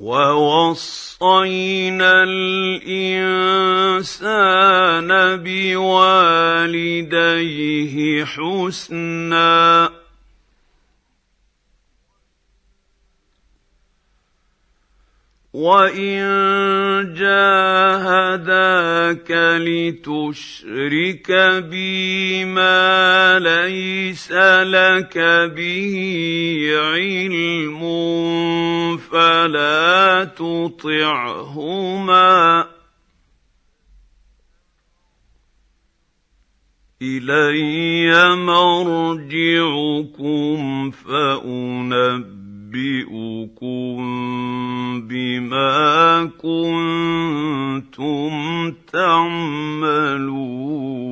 وَوَصَّيْنَا الْإِنسَانَ بِوَالِدَيْهِ حُسْنًا ۖ وَإِن جَاهَدَاكَ لِتُشْرِكَ بِي مَا لَيْسَ لَكَ بِهِ عِلْمٌ فَلَا تُطِعْهُمَا ۚ إِلَيَّ مَرْجِعُكُمْ فَأُنَبِّئُكُم بِمَا كُنتُمْ تَعْمَلُونَ